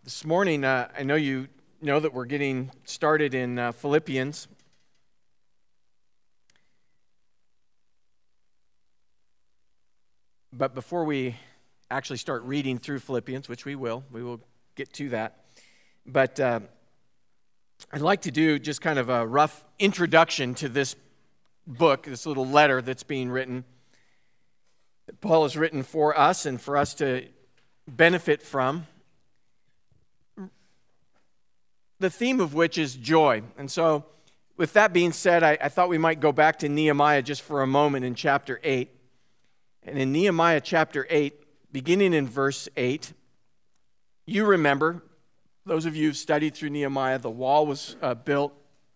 This morning, I know you know that we're getting started in Philippians. But before we actually start reading through Philippians, which we will get to that. But I'd like to do just kind of a rough introduction to this book, this little letter that's being written, that Paul has written for us and for us to benefit from. The theme of which is joy. And so, with that being said, I thought we might go back to Nehemiah just for a moment in chapter 8. And in Nehemiah chapter 8, beginning in verse 8, you remember, those of you who've studied through Nehemiah, the wall was built.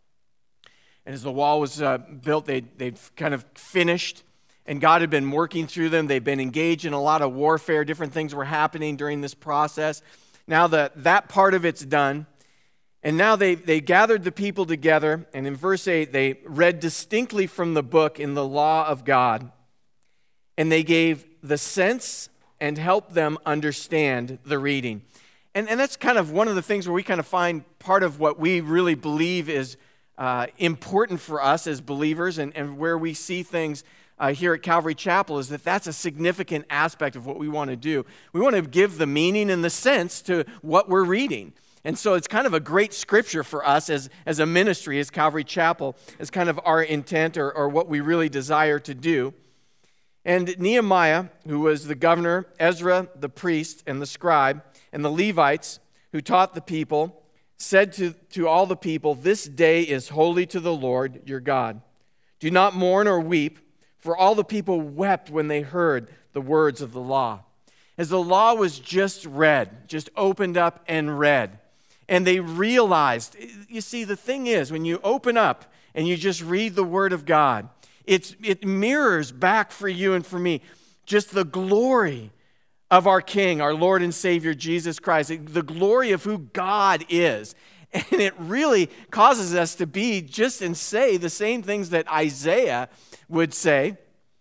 And as the wall was built, they'd kind of finished. And God had been working through them. They'd been engaged in a lot of warfare. Different things were happening during this process. Now that part of it's done. And now they gathered the people together, and in verse 8, they read distinctly from the book in the law of God, and they gave the sense and helped them understand the reading. And that's kind of one of the things where we kind of find part of what we really believe is important for us as believers, and where we see things here at Calvary Chapel is that that's a significant aspect of what we want to do. We want to give the meaning and the sense to what we're reading. And so it's kind of a great scripture for us as a ministry, as Calvary Chapel, as kind of our intent or what we really desire to do. And Nehemiah, who was the governor, Ezra, the priest, and the scribe, and the Levites, who taught the people, said to all the people, "This day is holy to the Lord your God. Do not mourn or weep," for all the people wept when they heard the words of the law. As the law was just read, just opened up and read, and they realized, you see, the thing is, when you open up and you just read the Word of God, it mirrors back for you and for me just the glory of our King, our Lord and Savior, Jesus Christ, the glory of who God is. And it really causes us to be just and say the same things that Isaiah would say.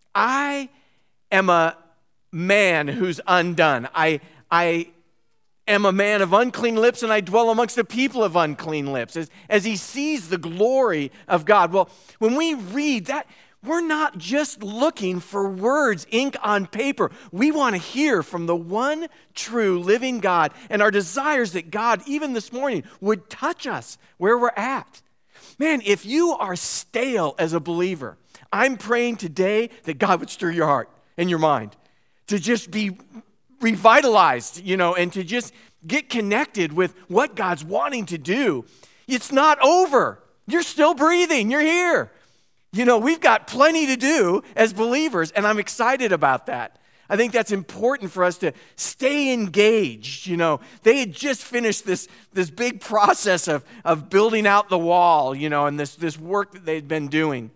I am a man who's undone. I am a man of unclean lips, and I dwell amongst the people of unclean lips, as he sees the glory of God. Well, when we read that, we're not just looking for words, ink on paper. We want to hear from the one true living God, and our desires that God, even this morning, would touch us where we're at. Man, if you are stale as a believer, I'm praying today that God would stir your heart and your mind to just be revitalized, and to just get connected with what God's wanting to do. It's not over. You're still breathing. You're here. We've got plenty to do as believers, and I'm excited about that. I think that's important for us to stay engaged. They had just finished this big process of building out the wall, and this work that they'd been doing.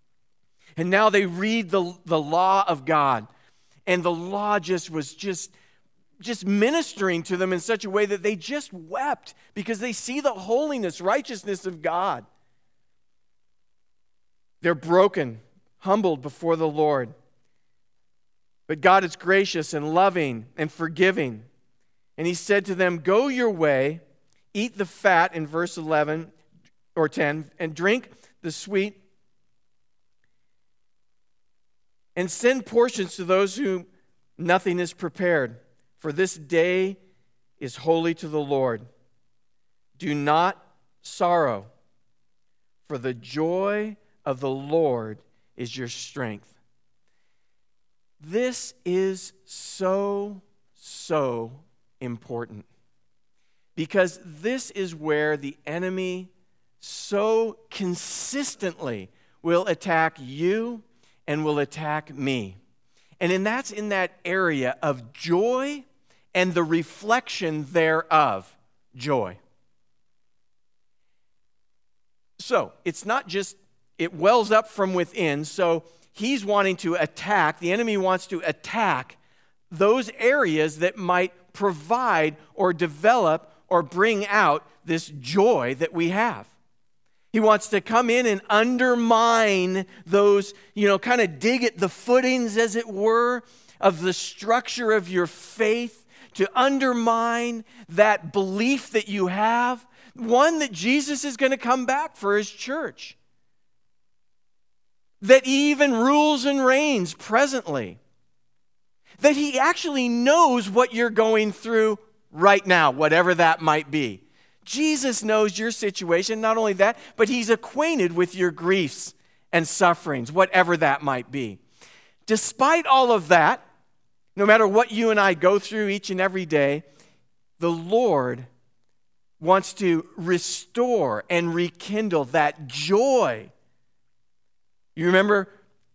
And now they read the law of God. And the law was just ministering to them in such a way that they just wept because they see the holiness, righteousness of God. They're broken, humbled before the Lord. But God is gracious and loving and forgiving. And he said to them, "Go your way, eat the fat," in verse 11 or 10, "and drink the sweet, and send portions to those whom nothing is prepared. For this day is holy to the Lord. Do not sorrow, for the joy of the Lord is your strength." This is so important, because this is where the enemy so consistently will attack you and will attack me. And that's in that area of joy and the reflection thereof, joy. So, it's not just, it wells up from within, so he's wanting to attack, the enemy wants to attack those areas that might provide or develop or bring out this joy that we have. He wants to come in and undermine those, kind of dig at the footings, as it were, of the structure of your faith, to undermine that belief that you have, one, that Jesus is going to come back for his church, that he even rules and reigns presently, that he actually knows what you're going through right now, whatever that might be. Jesus knows your situation. Not only that, but he's acquainted with your griefs and sufferings, whatever that might be. Despite all of that, no matter what you and I go through each and every day, the Lord wants to restore and rekindle that joy. You remember?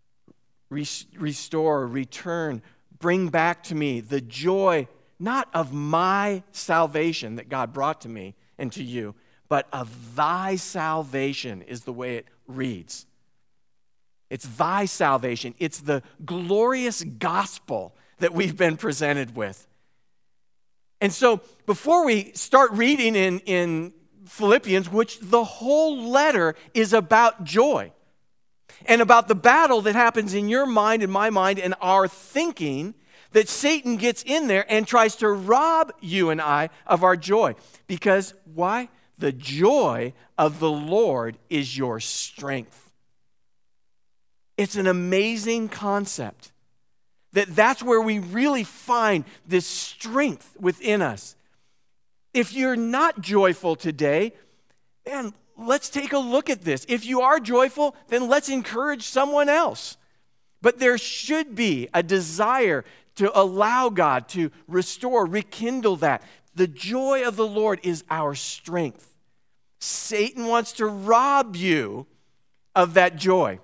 Restore, return, bring back to me the joy, not of my salvation that God brought to me and to you, but of thy salvation is the way it reads. It's thy salvation. It's the glorious gospel that we've been presented with. And so before we start reading in Philippians, which the whole letter is about joy and about the battle that happens in your mind and my mind and our thinking, that Satan gets in there and tries to rob you and I of our joy. Because why? The joy of the Lord is your strength. It's an amazing concept. That's where we really find this strength within us. If you're not joyful today, then let's take a look at this. If you are joyful, then let's encourage someone else. But there should be a desire to allow God to restore, rekindle that. The joy of the Lord is our strength. Satan wants to rob you of that joy,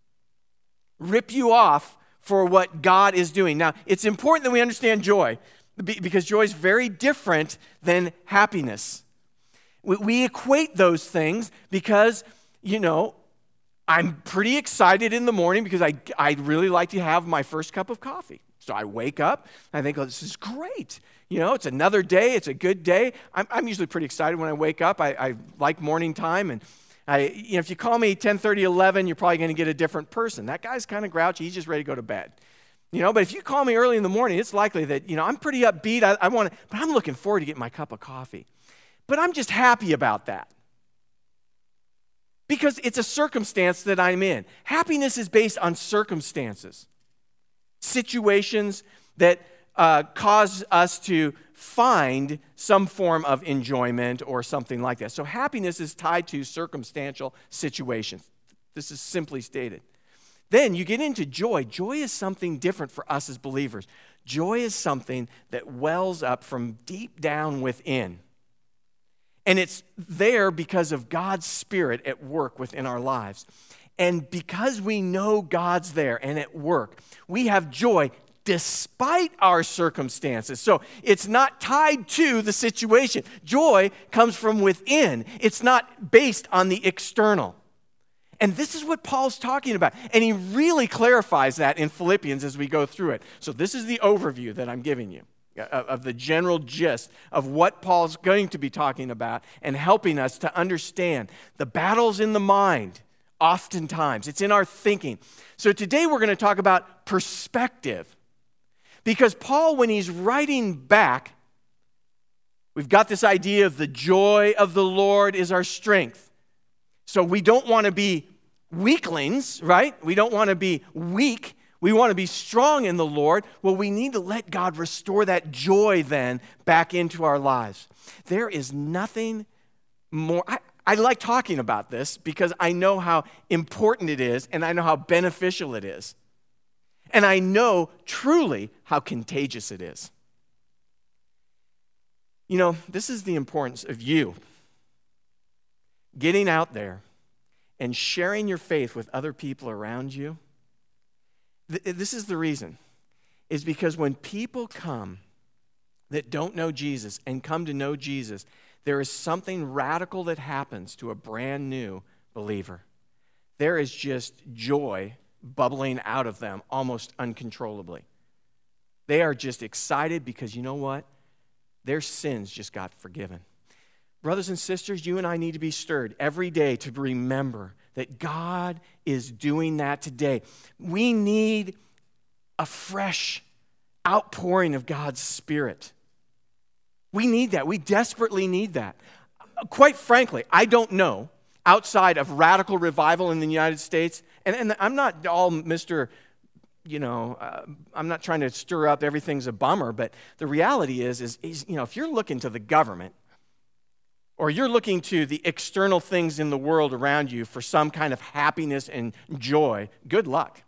rip you off for what God is doing. Now, it's important that we understand joy, because joy is very different than happiness. We equate those things because, I'm pretty excited in the morning because I really like to have my first cup of coffee. So I wake up, and I think, this is great. It's another day. It's a good day. I'm usually pretty excited when I wake up. I like morning time, and if you call me 10:30, 11, you're probably going to get a different person. That guy's kind of grouchy. He's just ready to go to bed. But if you call me early in the morning, it's likely that, I'm pretty upbeat. But I'm looking forward to getting my cup of coffee. But I'm just happy about that, because it's a circumstance that I'm in. Happiness is based on circumstances, situations that cause us to find some form of enjoyment or something like that. So happiness is tied to circumstantial situations. This is simply stated. Then you get into joy. Joy is something different for us as believers. Joy is something that wells up from deep down within. And it's there because of God's Spirit at work within our lives. And because we know God's there and at work, we have joy despite our circumstances. So it's not tied to the situation. Joy comes from within. It's not based on the external. And this is what Paul's talking about. And he really clarifies that in Philippians as we go through it. So this is the overview that I'm giving you of the general gist of what Paul's going to be talking about and helping us to understand the battles in the mind. Oftentimes, it's in our thinking. So today we're going to talk about perspective. Because Paul, when he's writing back, we've got this idea of the joy of the Lord is our strength. So we don't want to be weaklings, right? We don't want to be weak. We want to be strong in the Lord. Well, we need to let God restore that joy then back into our lives. There is nothing more. I like talking about this because I know how important it is and I know how beneficial it is. And I know truly how contagious it is. This is the importance of you getting out there and sharing your faith with other people around you. This is the reason, is because when people come that don't know Jesus and come to know Jesus, there is something radical that happens to a brand new believer. There is just joy bubbling out of them almost uncontrollably. They are just excited because you know what? Their sins just got forgiven. Brothers and sisters, you and I need to be stirred every day to remember that God is doing that today. We need a fresh outpouring of God's Spirit. We need that. We desperately need that. Quite frankly, I don't know, outside of radical revival in the United States, and I'm not all Mr., I'm not trying to stir up everything's a bummer, but the reality is if you're looking to the government, or you're looking to the external things in the world around you for some kind of happiness and joy, good luck.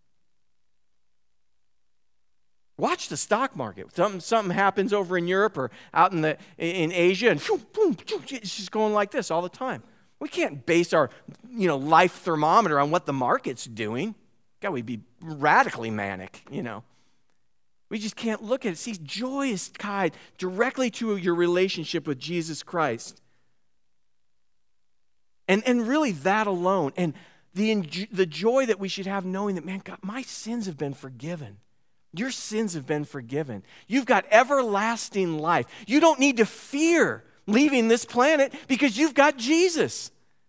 Watch the stock market. Something happens over in Europe or out in Asia, and boom, it's just going like this all the time. We can't base our life thermometer on what the market's doing. God, we'd be radically manic, We just can't look at it. See, joy is tied directly to your relationship with Jesus Christ. And really that alone. And the joy that we should have knowing that, man, God, my sins have been forgiven. Your sins have been forgiven. You've got everlasting life. You don't need to fear leaving this planet because you've got Jesus.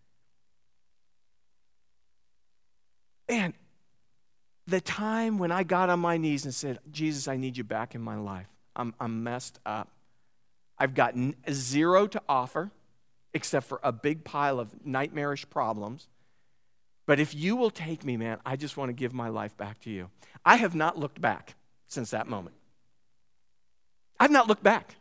Man, the time when I got on my knees and said, Jesus, I need you back in my life. I'm messed up. I've got zero to offer except for a big pile of nightmarish problems. But if you will take me, man, I just want to give my life back to you. I have not looked back since that moment. I've not looked back.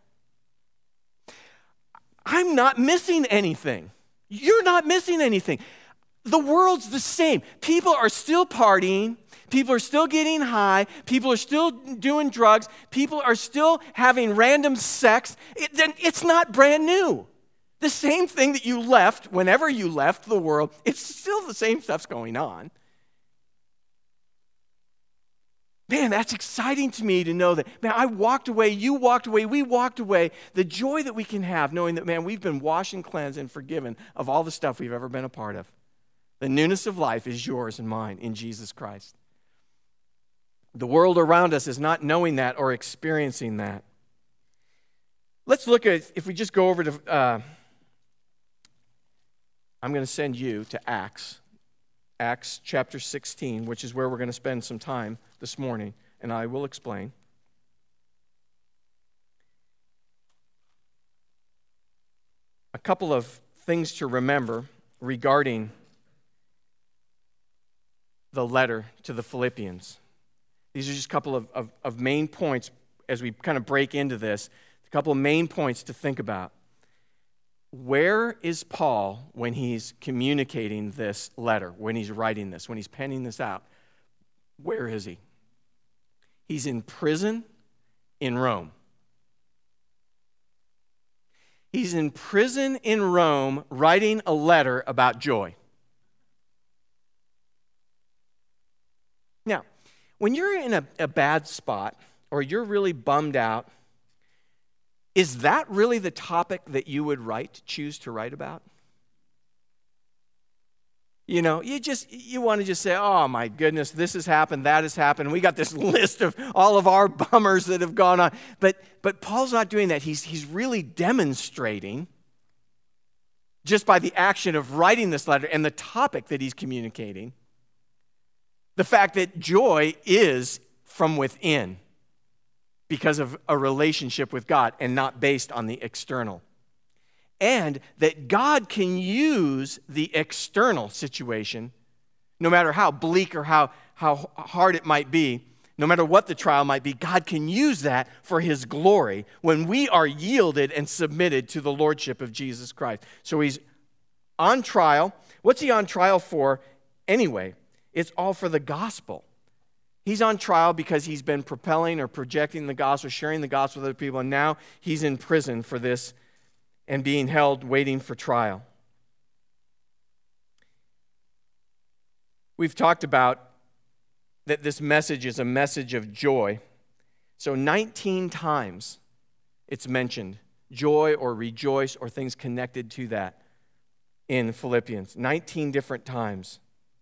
I'm not missing anything. You're not missing anything. The world's the same. People are still partying. People are still getting high. People are still doing drugs. People are still having random sex. It's not brand new. The same thing that you left, whenever you left the world, it's still the same stuff's going on. Man, that's exciting to me to know that, man, I walked away, you walked away, we walked away. The joy that we can have knowing that, man, we've been washed and cleansed and forgiven of all the stuff we've ever been a part of. The newness of life is yours and mine in Jesus Christ. The world around us is not knowing that or experiencing that. Let's look at, if we just go over to, I'm going to send you to Acts chapter 16, which is where we're going to spend some time this morning, and I will explain. A couple of things to remember regarding the letter to the Philippians. These are just a couple of main points as we kind of break into this, a couple of main points to think about. Where is Paul when he's communicating this letter, when he's writing this, when he's penning this out? Where is he? He's in prison in Rome. He's in prison in Rome writing a letter about joy. Now, when you're in a bad spot or you're really bummed out, is that really the topic that you would choose to write about? You want to just say, oh my goodness, this has happened, that has happened. We got this list of all of our bummers that have gone on. But Paul's not doing that. He's really demonstrating, just by the action of writing this letter and the topic that he's communicating, the fact that joy is from within because of a relationship with God and not based on the external. And that God can use the external situation, no matter how bleak or how hard it might be, no matter what the trial might be, God can use that for His glory when we are yielded and submitted to the Lordship of Jesus Christ. So He's on trial. What's He on trial for anyway? It's all for the gospel. He's on trial because he's been propelling or projecting the gospel, sharing the gospel with other people, and now he's in prison for this and being held, waiting for trial. We've talked about that this message is a message of joy. So 19 times it's mentioned, joy or rejoice or things connected to that in Philippians. 19 different times.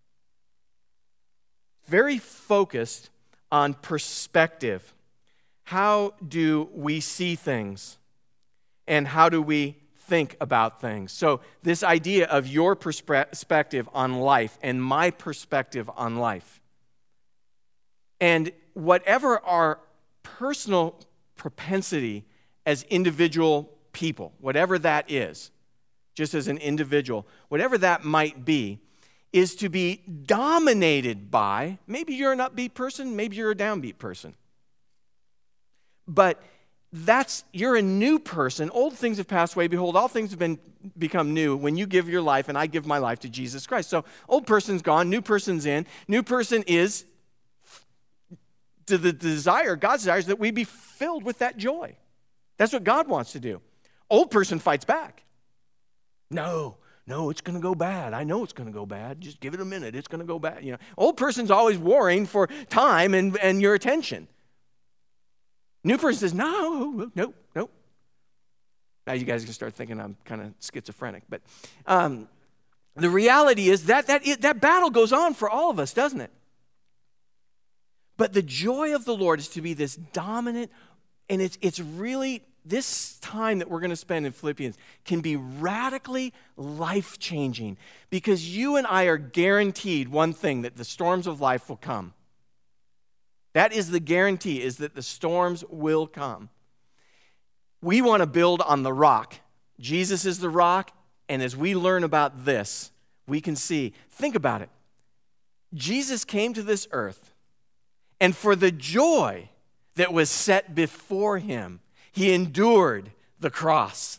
Very focused on perspective. How do we see things? And how do we think about things? So this idea of your perspective on life and my perspective on life. And whatever our personal propensity as individual people, whatever that is, just as an individual, whatever that might be, is to be dominated by, maybe you're an upbeat person, maybe you're a downbeat person. But you're a new person. Old things have passed away. Behold, all things have become new when you give your life and I give my life to Jesus Christ. So old person's gone, new person's in. New person is to the desire, God's desire is that we be filled with that joy. That's what God wants to do. Old person fights back. No, it's going to go bad. I know it's going to go bad. Just give it a minute. It's going to go bad. Old person's always warring for time and your attention. New person says, no. Now you guys can start thinking I'm kind of schizophrenic. But the reality is that battle goes on for all of us, doesn't it? But the joy of the Lord is to be this dominant, and it's really, this time that we're going to spend in Philippians can be radically life-changing because you and I are guaranteed one thing, that the storms of life will come. That is the guarantee, is that the storms will come. We want to build on the rock. Jesus is the rock, and as we learn about this, we can see, think about it. Jesus came to this earth, and for the joy that was set before him, he endured the cross.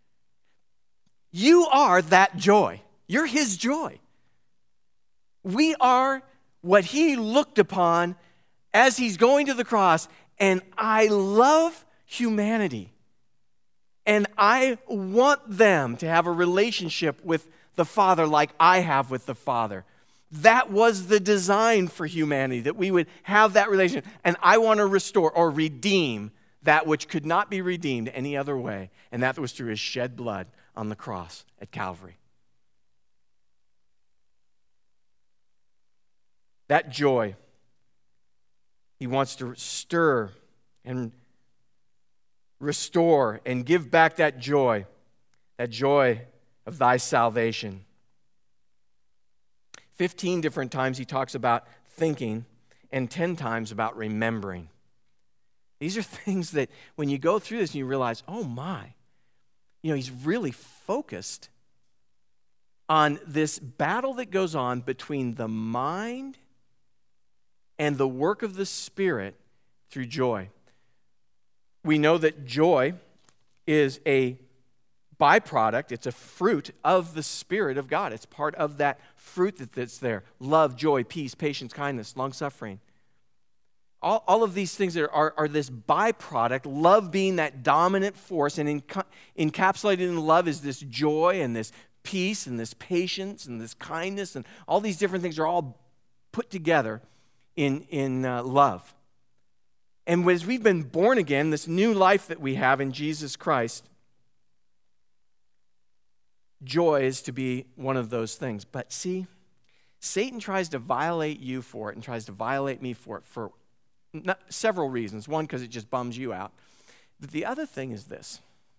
You are that joy. You're his joy. We are what he looked upon as he's going to the cross, and I love humanity. And I want them to have a relationship with the Father like I have with the Father. That was the design for humanity, that we would have that relationship. And I want to restore or redeem that which could not be redeemed any other way. And that was through his shed blood on the cross at Calvary. That joy, he wants to stir and restore and give back that joy of thy salvation. 15 different times he talks about thinking and 10 times about remembering. These are things that when you go through this and you realize, oh my, he's really focused on this battle that goes on between the mind and the work of the Spirit through joy. We know that joy is a byproduct, it's a fruit of the Spirit of God. It's part of that fruit that's there. Love, joy, peace, patience, kindness, long-suffering. All of these things are this byproduct, love being that dominant force, and encapsulated in love is this joy and this peace and this patience and this kindness, and all these different things are all put together in love. And as we've been born again, this new life that we have in Jesus Christ, joy is to be one of those things. But see, Satan tries to violate you for it and tries to violate me for it for several reasons. One, because it just bums you out. But the other thing is this,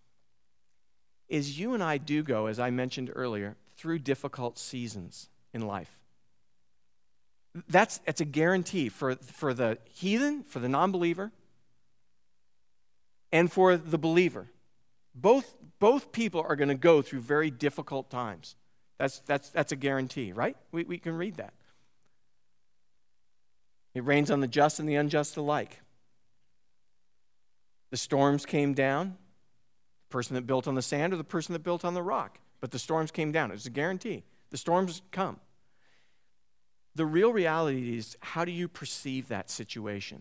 is you and I do go, as I mentioned earlier, through difficult seasons in life. That's a guarantee for the heathen, for the non-believer, and for the believer. Both people are going to go through very difficult times. That's a guarantee, right? We can read that. It rains on the just and the unjust alike. The storms came down, the person that built on the sand or the person that built on the rock. But the storms came down. It was a guarantee. The storms come. The real reality is, how do you perceive that situation?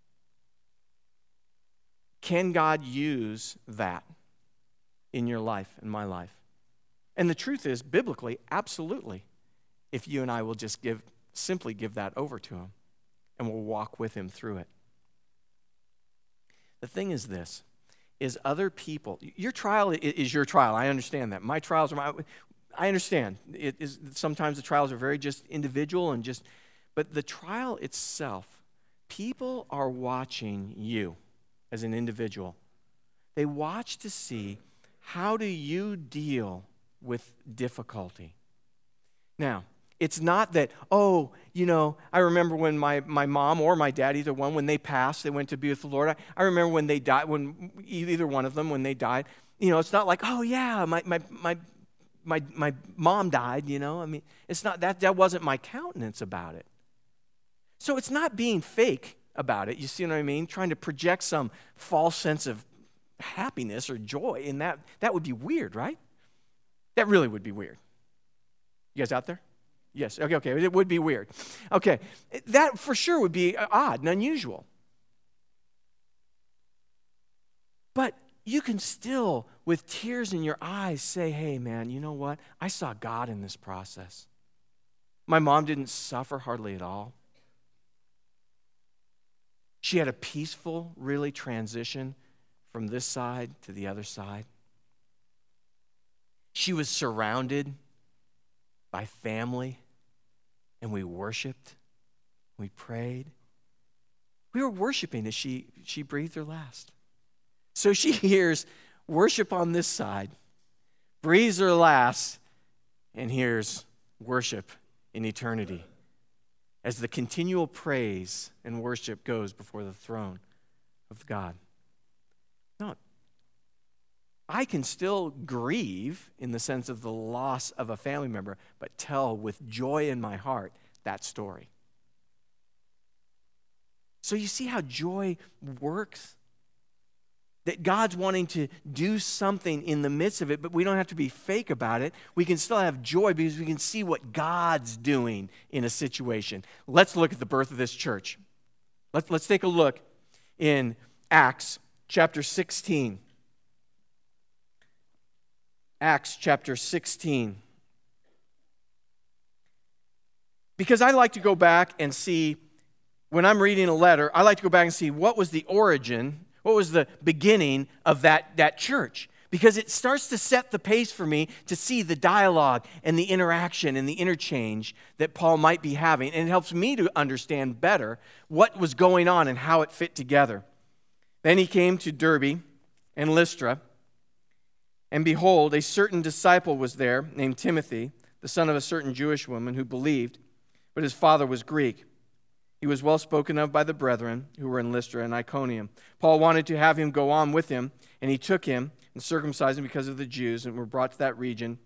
Can God use that in your life, in my life? And the truth is, biblically, absolutely. If you and I will just simply give that over to him, and we'll walk with him through it. The thing is this, is other people, your trial is your trial. I understand that. My trials are I understand. It is, sometimes the trials are very just individual but the trial itself, people are watching you as an individual. They watch to see, how do you deal with difficulty? Now, It's not that, I remember when my mom or my dad, either one, when they passed, they went to be with the Lord. I remember when they died, when either one of them, when they died. It's not like, oh yeah, my mom died, it's not that wasn't my countenance about it. So it's not being fake about it. You see what I mean? Trying to project some false sense of happiness or joy in that would be weird, right? That really would be weird. You guys out there? Yes. Okay. It would be weird. Okay. That for sure would be odd and unusual. But you can still, with tears in your eyes, say, hey, man, you know what? I saw God in this process. My mom didn't suffer hardly at all. She had a peaceful, really, transition from this side to the other side. She was surrounded by family, and we worshiped, we prayed. We were worshiping as she breathed her last. So she hears worship on this side, breathes her last, and hears worship in eternity as the continual praise and worship goes before the throne of God. No, I can still grieve in the sense of the loss of a family member, but tell with joy in my heart that story. So you see how joy works? That God's wanting to do something in the midst of it, but we don't have to be fake about it. We can still have joy because we can see what God's doing in a situation. Let's look at the birth of this church. Let's take a look in Acts chapter 16. Acts chapter 16. Because I like to go back and see, when I'm reading a letter, I like to go back and see what was the origin, what was the beginning of that church. Because it starts to set the pace for me to see the dialogue and the interaction and the interchange that Paul might be having. And it helps me to understand better what was going on and how it fit together. Then he came to Derbe and Lystra. And behold, a certain disciple was there named Timothy, the son of a certain Jewish woman who believed, but his father was Greek. He was well spoken of by the brethren who were in Lystra and Iconium. Paul wanted to have him go on with him, and he took him and circumcised him because of the Jews, and were brought to that region.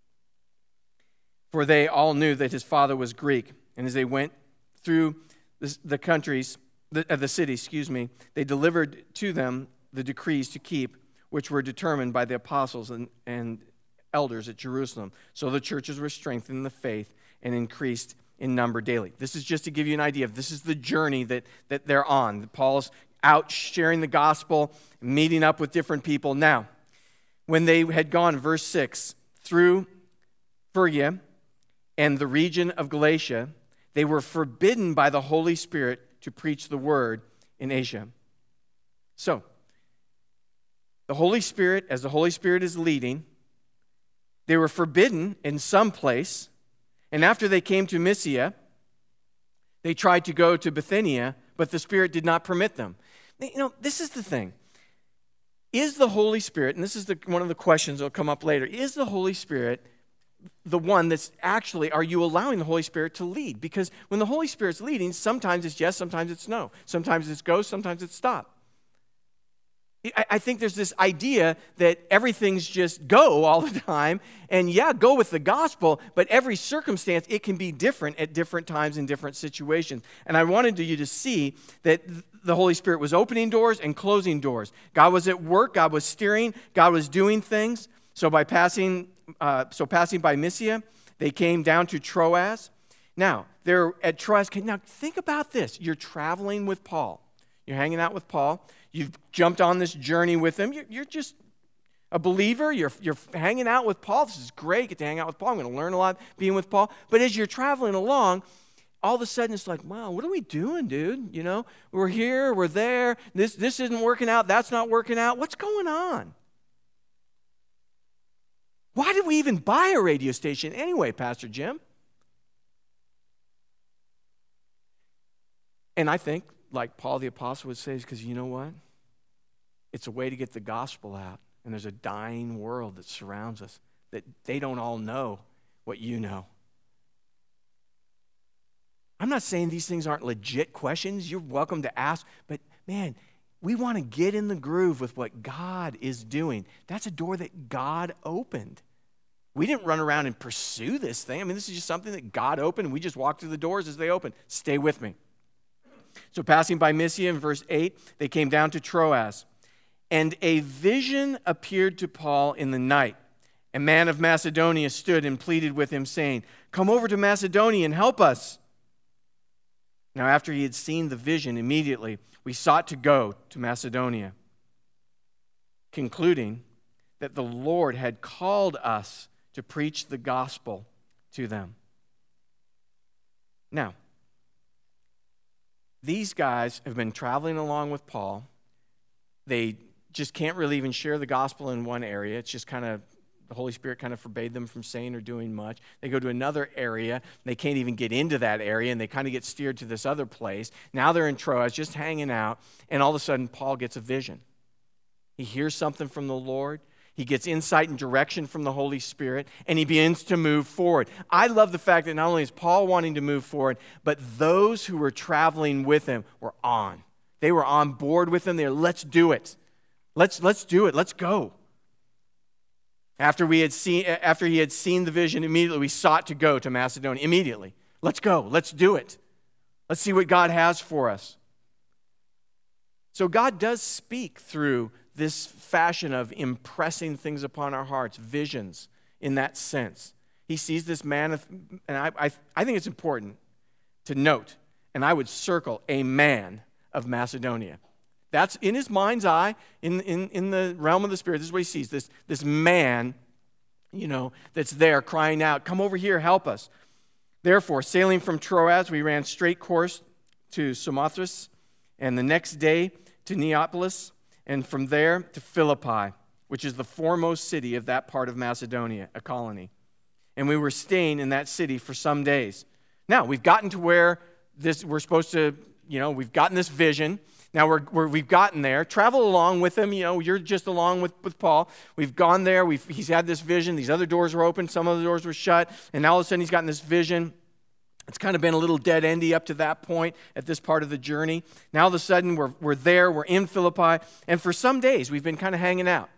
For they all knew that his father was Greek. And as they went through the countries, the cities, they delivered to them the decrees to keep, which were determined by the apostles and elders at Jerusalem. So the churches were strengthened in the faith and increased in number daily. This is just to give you an idea of this is the journey that they're on. Paul's out sharing the gospel, meeting up with different people. Now, when they had gone, verse 6, through Phrygia and the region of Galatia, they were forbidden by the Holy Spirit to preach the word in Asia. So, the Holy Spirit, as the Holy Spirit is leading, they were forbidden in some place. And after they came to Mysia, they tried to go to Bithynia, but the Spirit did not permit them. This is the thing. Is the Holy Spirit, and this is one of the questions that will come up later, is the Holy Spirit the one that's actually, are you allowing the Holy Spirit to lead? Because when the Holy Spirit's leading, sometimes it's yes, sometimes it's no. Sometimes it's go, sometimes it's stop. I think there's this idea that everything's just go all the time, and yeah, go with the gospel, but every circumstance, it can be different at different times in different situations. And I wanted you to see that the Holy Spirit was opening doors and closing doors. God was at work, God was steering, God was doing things. So passing by Mysia, they came down to Troas. Now, they're at Troas. Now, think about this. You're traveling with Paul. You're hanging out with Paul. You've jumped on this journey with him. You're just a believer. You're hanging out with Paul. This is great. Get to hang out with Paul. I'm going to learn a lot being with Paul. But as you're traveling along, all of a sudden it's like, wow, what are we doing, dude? We're here, we're there. This isn't working out. That's not working out. What's going on? Why did we even buy a radio station anyway, Pastor Jim? And I think, like Paul the Apostle would say, is because you know what? It's a way to get the gospel out. And there's a dying world that surrounds us, that they don't all know what you know. I'm not saying these things aren't legit questions. You're welcome to ask. But man, we want to get in the groove with what God is doing. That's a door that God opened. We didn't run around and pursue this thing. I mean, this is just something that God opened, and we just walked through the doors as they opened. Stay with me. So passing by Mysia in verse 8, they came down to Troas. And a vision appeared to Paul in the night. A man of Macedonia stood and pleaded with him, saying, "Come over to Macedonia and help us." Now, after he had seen the vision, immediately we sought to go to Macedonia, concluding that the Lord had called us to preach the gospel to them. Now, these guys have been traveling along with Paul. They just can't really even share the gospel in one area. It's just kind of, the Holy Spirit kind of forbade them from saying or doing much. They go to another area. They can't even get into that area, and they kind of get steered to this other place. Now they're in Troas, just hanging out, and all of a sudden Paul gets a vision. He hears something from the Lord. He gets insight and direction from the Holy Spirit, and he begins to move forward. I love the fact that not only is Paul wanting to move forward, but those who were traveling with him were on. They were on board with him. They're, let's do it. Let's do it. Let's go. After he had seen the vision, immediately we sought to go to Macedonia. Immediately. Let's go. Let's do it. Let's see what God has for us. So God does speak through this fashion of impressing things upon our hearts, visions in that sense. He sees this man, and I think it's important to note, and I would circle a man of Macedonia. That's in his mind's eye, in the realm of the Spirit. This is what he sees, this man, that's there crying out, "Come over here, help us." Therefore, sailing from Troas, we ran straight course to Samothrace, and the next day to Neapolis, and from there to Philippi, which is the foremost city of that part of Macedonia, a colony. And we were staying in that city for some days. Now, we've gotten to where we're supposed to, we've gotten this vision. Now we've gotten there. Travel along with him. You're just along with Paul. We've gone there. He's had this vision. These other doors were open. Some of the doors were shut. And now all of a sudden he's gotten this vision. It's kind of been a little dead-endy up to that point at this part of the journey. Now all of a sudden we're there. We're in Philippi. And for some days we've been kind of hanging out.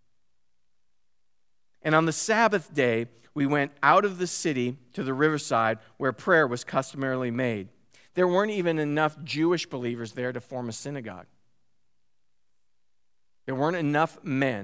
And on the Sabbath day, we went out of the city to the riverside where prayer was customarily made. There weren't even enough Jewish believers there to form a synagogue. There weren't enough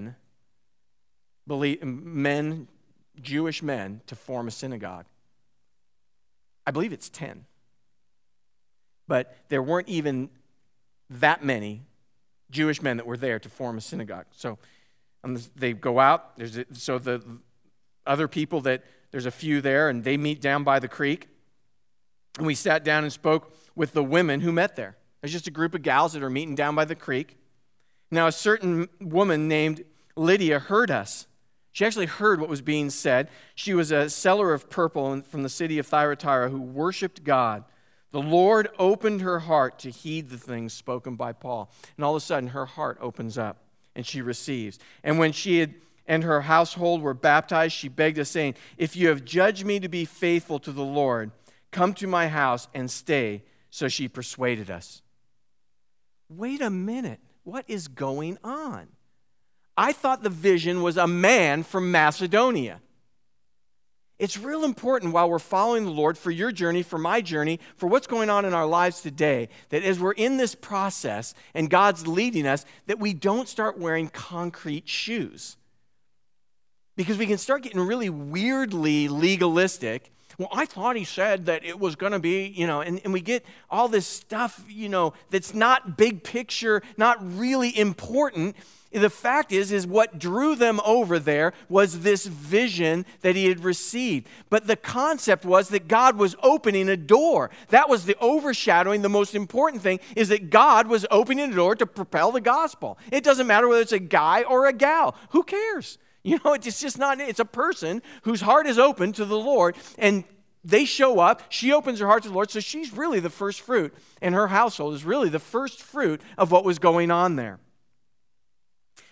Jewish men, to form a synagogue. I believe it's 10. But there weren't even that many Jewish men that were there to form a synagogue. So they go out. So the other people there's a few there, and they meet down by the creek. And we sat down and spoke with the women who met there. There's just a group of gals that are meeting down by the creek. Now, a certain woman named Lydia heard us. She actually heard what was being said. She was a seller of purple from the city of Thyatira who worshiped God. The Lord opened her heart to heed the things spoken by Paul. And all of a sudden, her heart opens up, and she receives. And when she and her household were baptized, she begged us, saying, "If you have judged me to be faithful to the Lord, come to my house and stay." So she persuaded us. Wait a minute. What is going on? I thought the vision was a man from Macedonia. It's real important while we're following the Lord, for your journey, for my journey, for what's going on in our lives today, that as we're in this process and God's leading us, that we don't start wearing concrete shoes. Because we can start getting really weirdly legalistic. Well, I thought he said that it was going to be, and we get all this stuff, that's not big picture, not really important. The fact is what drew them over there was this vision that he had received. But the concept was that God was opening a door. That was the overshadowing. The most important thing is that God was opening a door to propel the gospel. It doesn't matter whether it's a guy or a gal. Who cares? It's just not, it's a person whose heart is open to the Lord, and they show up. She opens her heart to the Lord, so she's really the first fruit, and her household is really the first fruit of what was going on there.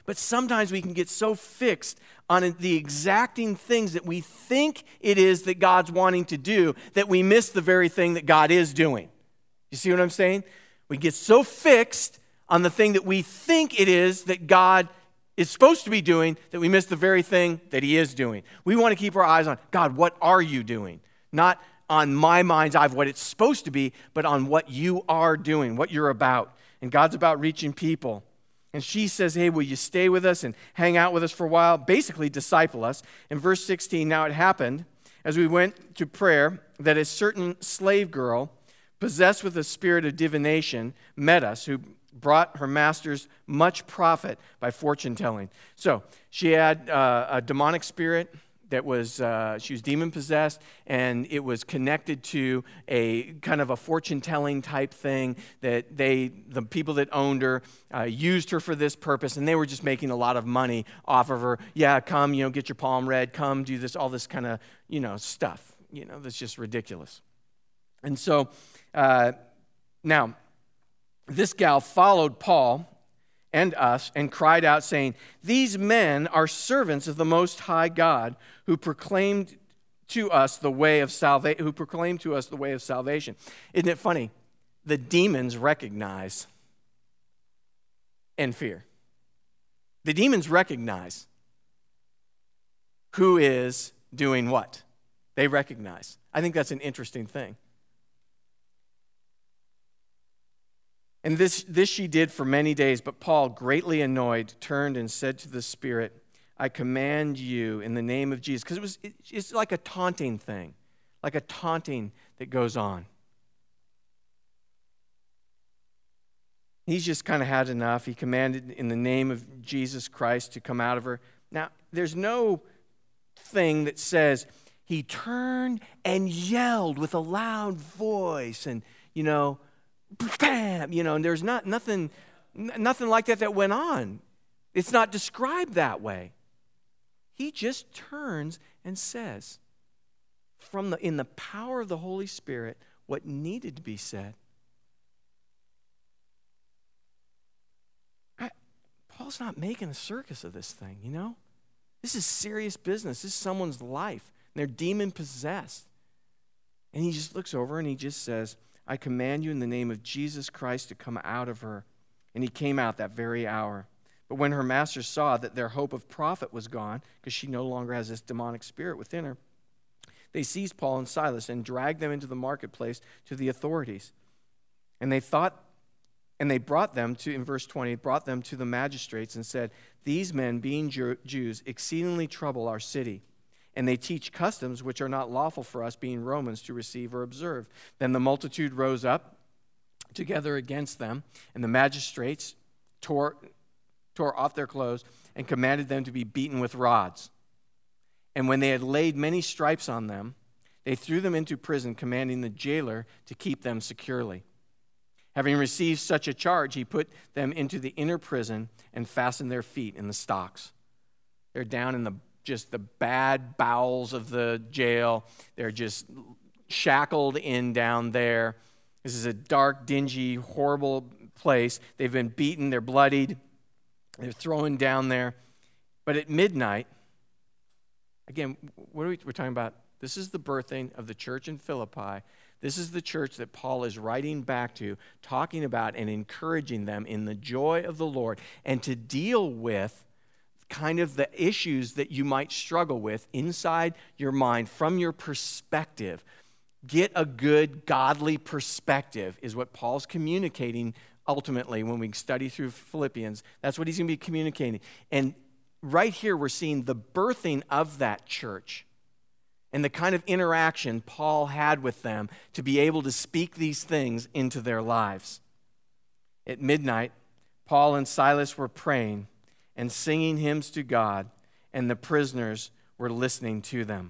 But sometimes we can get so fixed on the exacting things that we think it is that God's wanting to do that we miss the very thing that God is doing. You see what I'm saying? We get so fixed on the thing that we think it is that God is supposed to be doing that we miss the very thing that he is doing. We want to keep our eyes on, God, what are you doing? Not on my mind's eye of what it's supposed to be, but on what you are doing, what you're about. And God's about reaching people. And she says, hey, will you stay with us and hang out with us for a while? Basically, disciple us. In verse 16, now it happened, as we went to prayer, that a certain slave girl, possessed with a spirit of divination, met us, who brought her masters much profit by fortune-telling. So she had a demonic spirit that was, she was demon-possessed, and it was connected to a kind of a fortune-telling type thing that the people that owned her used her for this purpose, and they were just making a lot of money off of her. Yeah, come, get your palm read, come do this, all this kind of, stuff, that's just ridiculous. And so now, this gal followed Paul and us and cried out, saying, these men are servants of the Most High God, who proclaimed to us the way of salvation. Isn't it funny? The demons recognize and fear. The demons recognize who is doing what. They recognize. I think that's an interesting thing. And this she did for many days, but Paul, greatly annoyed, turned and said to the spirit, I command you in the name of Jesus. Because it's like a taunting thing, like a taunting that goes on. He's just kind of had enough. He commanded in the name of Jesus Christ to come out of her. Now, there's no thing that says he turned and yelled with a loud voice and, bam, and there's nothing like that went on. It's not described that way. He just turns and says, in the power of the Holy Spirit, what needed to be said. Paul's not making a circus of this thing, This is serious business. This is someone's life. And they're demon-possessed. And he just looks over and he just says, I command you in the name of Jesus Christ to come out of her. And he came out that very hour. But when her masters saw that their hope of profit was gone, because she no longer has this demonic spirit within her, they seized Paul and Silas and dragged them into the marketplace to the authorities. And they brought them to, in verse 20, brought them to the magistrates and said, these men, being Jews, exceedingly trouble our city. And they teach customs which are not lawful for us, being Romans, to receive or observe. Then the multitude rose up together against them, and the magistrates tore off their clothes and commanded them to be beaten with rods. And when they had laid many stripes on them, they threw them into prison, commanding the jailer to keep them securely. Having received such a charge, he put them into the inner prison and fastened their feet in the stocks. They're down in the bad bowels of the jail. They're just shackled in down there. This is a dark, dingy, horrible place. They've been beaten. They're bloodied. They're thrown down there. But at midnight, again, we're talking about? This is the birthing of the church in Philippi. This is the church that Paul is writing back to, talking about and encouraging them in the joy of the Lord and to deal with kind of the issues that you might struggle with inside your mind from your perspective. Get a good, godly perspective is what Paul's communicating ultimately when we study through Philippians. That's what he's going to be communicating. And right here we're seeing the birthing of that church and the kind of interaction Paul had with them to be able to speak these things into their lives. At midnight, Paul and Silas were praying and singing hymns to God, and the prisoners were listening to them.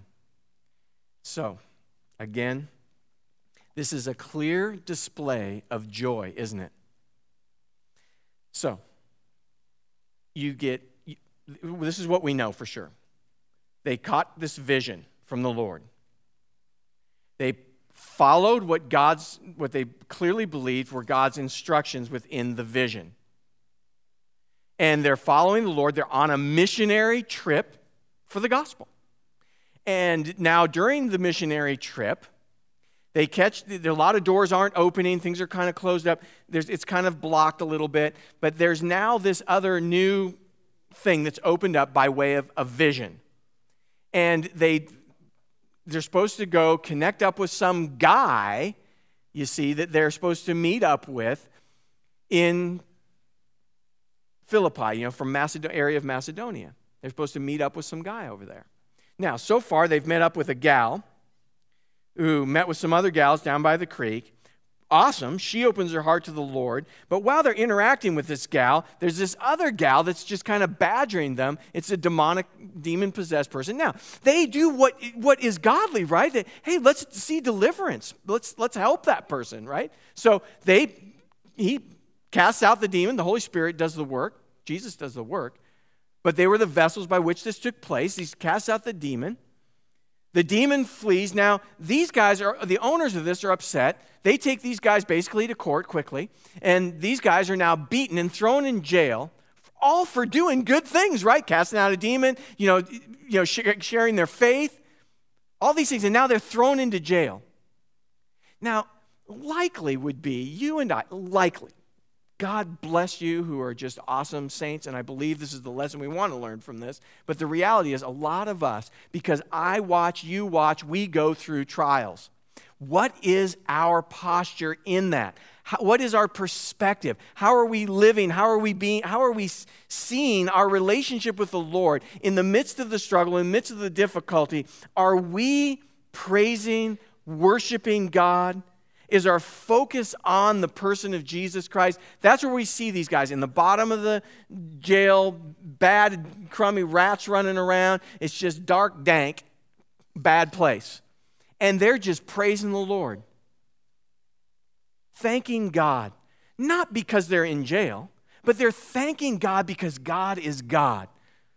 So, again, this is a clear display of joy, isn't it? So, this is what we know for sure. They caught this vision from the Lord. They followed what they clearly believed were God's instructions within the vision. and they're following the Lord. They're on a missionary trip for the gospel. And now during the missionary trip, a lot of doors aren't opening. Things are kind of closed up. It's kind of blocked a little bit. But there's now this other new thing that's opened up by way of a vision. And they're supposed to go connect up with some guy, you see, that they're supposed to meet up with in Philippi, from area of Macedonia. They're supposed to meet up with some guy over there. Now, so far, they've met up with a gal who met with some other gals down by the creek. Awesome. She opens her heart to the Lord. But while they're interacting with this gal, there's this other gal that's just kind of badgering them. It's a demon-possessed person. Now, they do what is godly, right? Hey, let's see deliverance. Let's help that person, right? So he casts out the demon. The Holy Spirit does the work. Jesus does the work. But they were the vessels by which this took place. He casts out the demon. The demon flees. Now, these guys the owners of this are upset. They take these guys basically to court quickly. And these guys are now beaten and thrown in jail, all for doing good things, right? Casting out a demon, sharing their faith, all these things. And now they're thrown into jail. Now, likely would be, you and I, likely, God bless you who are just awesome saints, and I believe this is the lesson we want to learn from this. But the reality is a lot of us, because I watch, you watch, we go through trials. What is our posture in that? What is our perspective? How are we living? How are we seeing our relationship with the Lord in the midst of the struggle, in the midst of the difficulty? Are we praising, worshiping God? Is our focus on the person of Jesus Christ? That's where we see these guys in the bottom of the jail, bad, crummy rats running around. It's just dark, dank, bad place. And they're just praising the Lord, thanking God, not because they're in jail, but they're thanking God because God is God.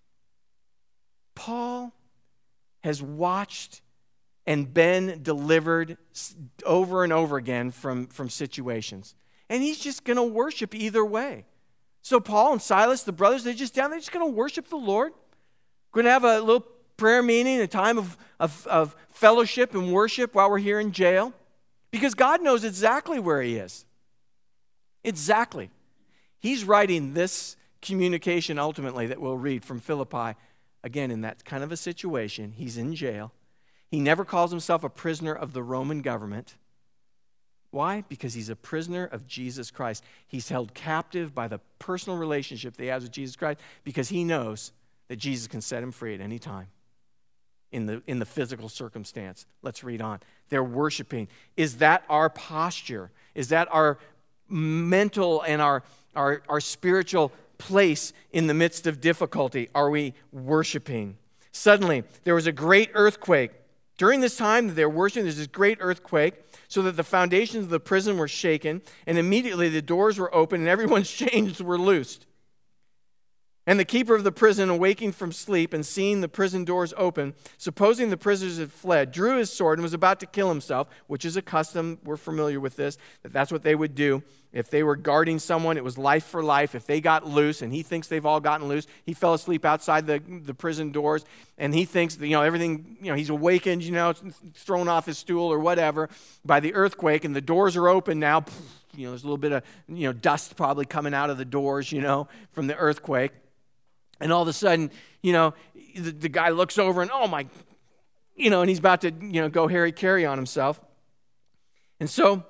Paul has watched and been delivered over and over again from situations. And he's just going to worship either way. So Paul and Silas, the brothers, they're just going to worship the Lord. Going to have a little prayer meeting, a time of fellowship and worship while we're here in jail. Because God knows exactly where he is. Exactly. He's writing this communication ultimately that we'll read from Philippi. Again, in that kind of a situation, he's in jail. He never calls himself a prisoner of the Roman government. Why? Because he's a prisoner of Jesus Christ. He's held captive by the personal relationship that he has with Jesus Christ because he knows that Jesus can set him free at any time in the physical circumstance. Let's read on. They're worshiping. Is that our posture? Is that our mental and our spiritual place in the midst of difficulty? Are we worshiping? Suddenly, there was a great earthquake. During this time that they're worshiping, there's this great earthquake, so that the foundations of the prison were shaken, and immediately the doors were opened, and everyone's chains were loosed. And the keeper of the prison, awaking from sleep and seeing the prison doors open, supposing the prisoners had fled, drew his sword and was about to kill himself, which is a custom. We're familiar with this, that's what they would do. If they were guarding someone, it was life for life. If they got loose, and he thinks they've all gotten loose, he fell asleep outside the prison doors, and he thinks, everything, he's awakened, thrown off his stool or whatever by the earthquake, and the doors are open now. There's a little bit of, dust probably coming out of the doors, from the earthquake. And all of a sudden, the guy looks over and, oh my, and he's about to, go Harry Carey on himself. And so,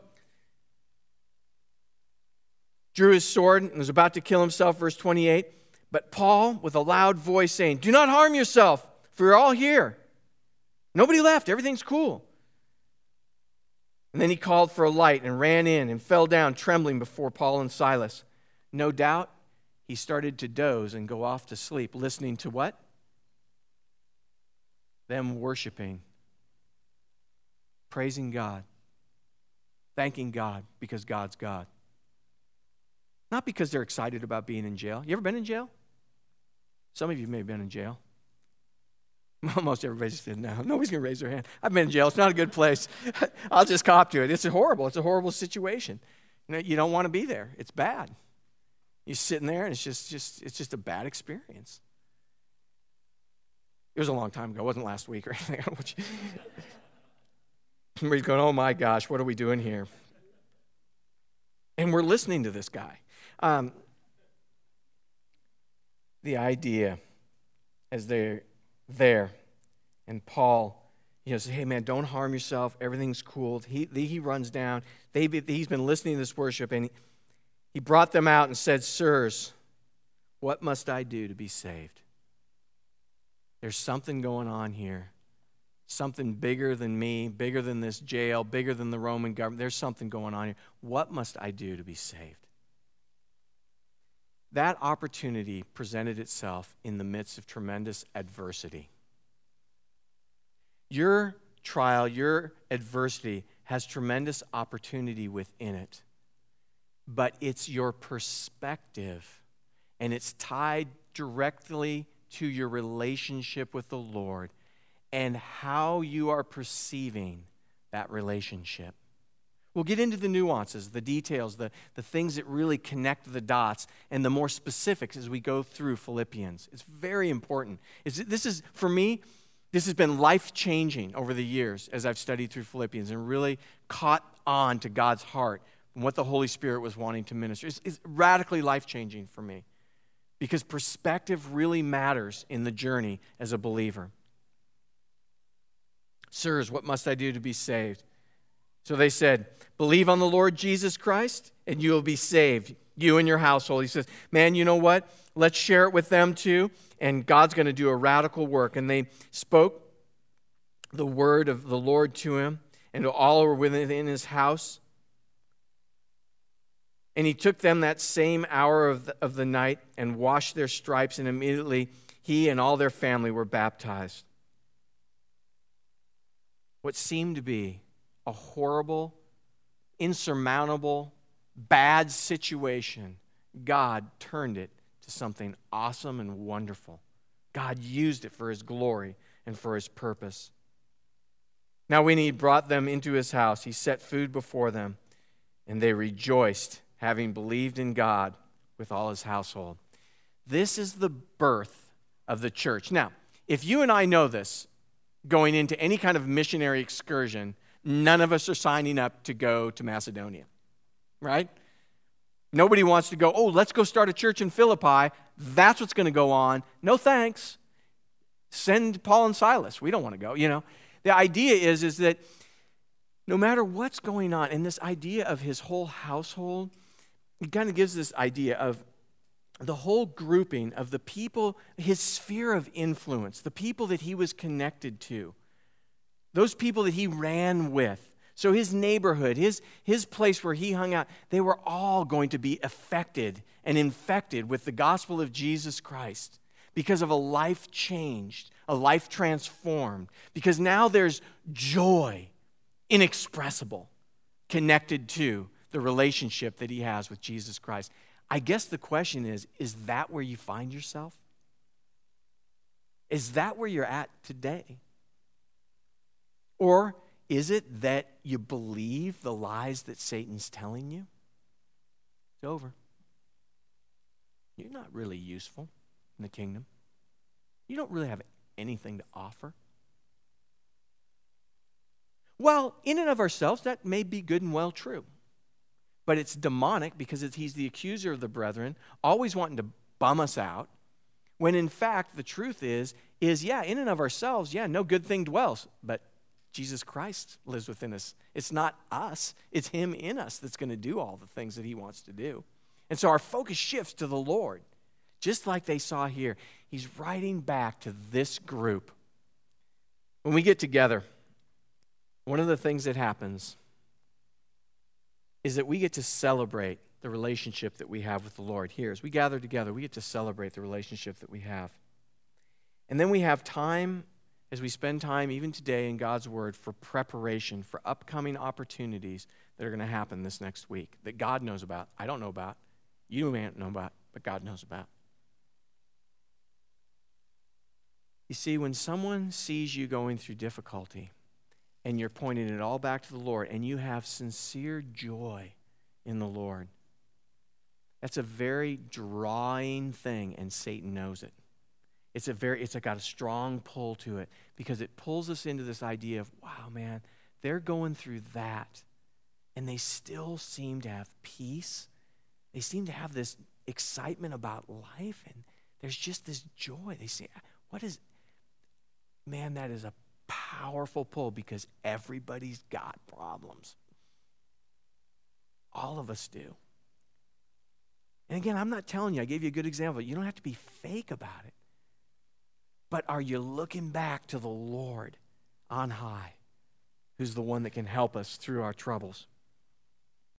drew his sword and was about to kill himself, verse 28. But Paul, with a loud voice, saying, "Do not harm yourself, for you're all here." Nobody left. Everything's cool. And then he called for a light and ran in and fell down trembling before Paul and Silas. No doubt, he started to doze and go off to sleep, listening to what? Them worshiping, praising God, thanking God because God's God. Not because they're excited about being in jail. You ever been in jail? Some of you may have been in jail. Most everybody said no. Nobody's going to raise their hand. I've been in jail. It's not a good place. I'll just cop to it. It's horrible. It's a horrible situation. You don't want to be there. It's bad. You're sitting there, and it's just a bad experience. It was a long time ago. It wasn't last week or anything. Somebody's going, oh my gosh, what are we doing here? And we're listening to this guy. The idea as they're there, and Paul, says, hey man, don't harm yourself. Everything's cool. He runs down. He's been listening to this worship, and he brought them out and said, sirs, what must I do to be saved? There's something going on here. Something bigger than me, bigger than this jail, bigger than the Roman government. There's something going on here. What must I do to be saved? That opportunity presented itself in the midst of tremendous adversity. Your trial, your adversity has tremendous opportunity within it, but it's your perspective, and it's tied directly to your relationship with the Lord and how you are perceiving that relationship. We'll get into the nuances, the details, the things that really connect the dots, and the more specifics as we go through Philippians. It's very important. For me, this has been life-changing over the years as I've studied through Philippians and really caught on to God's heart and what the Holy Spirit was wanting to minister. It's radically life-changing for me because perspective really matters in the journey as a believer. Sirs, what must I do to be saved? So they said, believe on the Lord Jesus Christ, and you will be saved, you and your household. He says, man, you know what? Let's share it with them too, and God's going to do a radical work. And they spoke the word of the Lord to him and to all who were within his house. And he took them that same hour of the night and washed their stripes, and immediately he and all their family were baptized. What seemed to be a horrible, insurmountable, bad situation, God turned it to something awesome and wonderful. God used it for his glory and for his purpose. Now when he brought them into his house, he set food before them, and they rejoiced, having believed in God with all his household. This is the birth of the church. Now, if you and I know this, going into any kind of missionary excursion, none of us are signing up to go to Macedonia, right? Nobody wants to go, oh, let's go start a church in Philippi. That's what's going to go on. No thanks. Send Paul and Silas. We don't want to go, The idea is that no matter what's going on, and this idea of his whole household, it kind of gives this idea of the whole grouping of the people, his sphere of influence, the people that he was connected to, those people that he ran with. So his neighborhood, his place where he hung out, they were all going to be affected and infected with the gospel of Jesus Christ because of a life changed, a life transformed, because now there's joy inexpressible connected to the relationship that he has with Jesus Christ. I guess the question is that where you find yourself? Is that where you're at today? Or is it that you believe the lies that Satan's telling you? It's over. You're not really useful in the kingdom. You don't really have anything to offer. Well, in and of ourselves, that may be good and well true. But it's demonic because he's the accuser of the brethren, always wanting to bum us out, when in fact the truth is in and of ourselves, no good thing dwells, but Jesus Christ lives within us. It's not us, it's him in us that's going to do all the things that he wants to do. And so our focus shifts to the Lord, just like they saw here. He's writing back to this group. When we get together, one of the things that happens is that we get to celebrate the relationship that we have with the Lord here. As we gather together, we get to celebrate the relationship that we have. And then we have time, as we spend time even today in God's Word, for preparation, for upcoming opportunities that are going to happen this next week, that God knows about. I don't know about. You may not know about, but God knows about. You see, when someone sees you going through difficulty, and you're pointing it all back to the Lord, and you have sincere joy in the Lord, That's a very drawing thing, and Satan knows it. It's got a strong pull to it because it pulls us into this idea of, wow, man, they're going through that, and they still seem to have peace. They seem to have this excitement about life, and there's just this joy. They say, man, that is a powerful pull because everybody's got problems. All of us do. And again, I'm not telling you, I gave you a good example. You don't have to be fake about it. But are you looking back to the Lord on high, who's the one that can help us through our troubles?